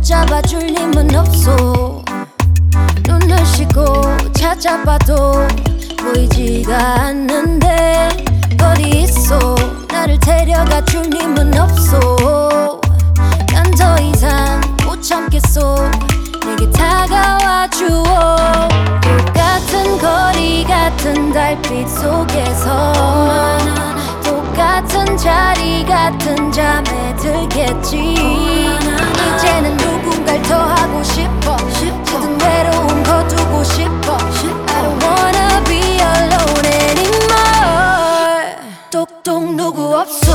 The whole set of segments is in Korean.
붙잡아줄 힘은 없어. 눈을 씻고 찾아봐도 보이지가 않는데 어디 있어. 나를 데려가줄 힘은 없어. 난 더 이상 못 참겠어. 내게 다가와 주어. 똑같은 거리 같은 달빛 속에서 똑같은 자리 같은 잠에 들겠지. 이제는 누군가를 더 하고 싶어. 모든 외로움 거두고 싶어. I don't wanna be alone anymore. 똑똑 누구 없어.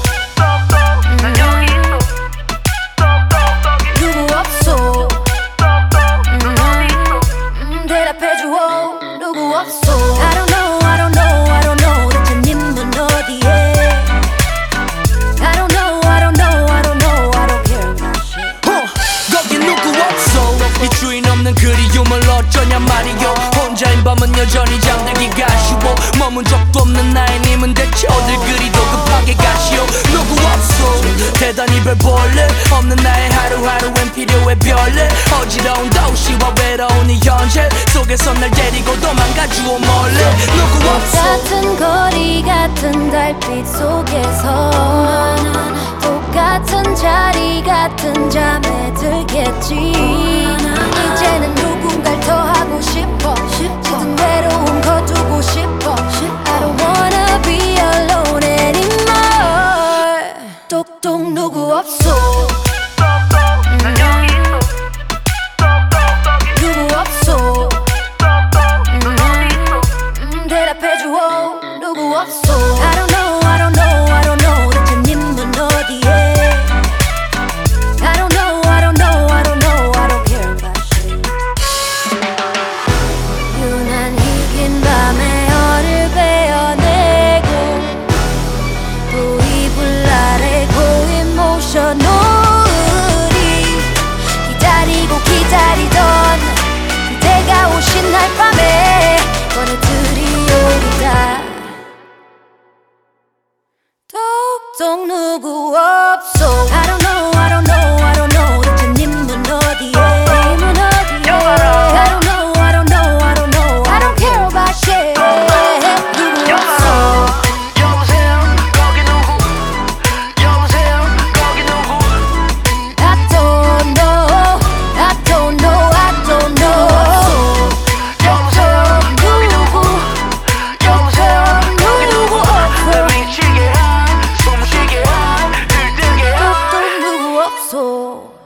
누구 없어. 대답해줘. 누구 없어. I don't know, I don't know, I don't know. 대체 님은 어디에. I don't know, I don't know, I don't know. I don't care about shit. 거기 누구 없어. 이 주인 없는 그리움을 어쩌냐 말이요. 혼자인 밤은 여전히 잠들기가 쉬워. 머문 적도 없는 나의 님은 대체 어딜 그리도 급하게 가시오. 누구 없어. 대단히 별 볼일 없는 나의 하루하루엔 필요해 별일. 어지러운 도시와 외로운 이 현실 속에서 날 데리고 도망가주오 몰래. 누구 없어. 똑같은 거리 같은 달빛 속에서 똑같은 자리 같은 잠에 들겠지. 이제는 누군가를 더 하고 싶어. 모든 외로움 거두고 싶어. I don't wanna be alone anymore. 똑똑 누구 없어. 누구 없어. 대답해줘. 누구 없어. I don't know, I don't know, I don't know. 대체 님은 어디에. I don't know, I don't know, I don't know. I don't care about shit. 유난히 긴 밤에 얼을 베어내고 또 이불 아래 고인 모션 우리 기다리고 기다리던 그대가 오신 날 밤에 꺼내드리오리다. 똑똑 누구 없어. I don't know, I don't know, I don't know. 대체 님은 어디에. 님은 어디에. I don't know, I don't know, I don't know. I don't care about shit. 누구 없어. 여보세요 거기 누구. 여보세요 거기 누구. I don't know, I don't know, I don't know. 여보세요 거기 누구. 여보세요 거기 누구. 날 미치게 한 숨쉬게 한 들뜨게 한 똑똑 누구 없어.